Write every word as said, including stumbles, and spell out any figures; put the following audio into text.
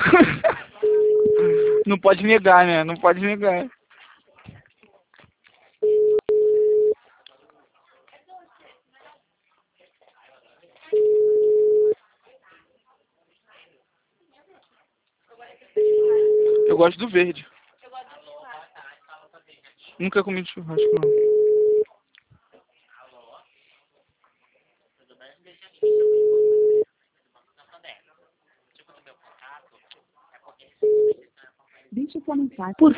Não pode negar, né? Não pode negar. Eu gosto do verde. Nunca comi de churrasco, não. Deixe sua mensagem. Por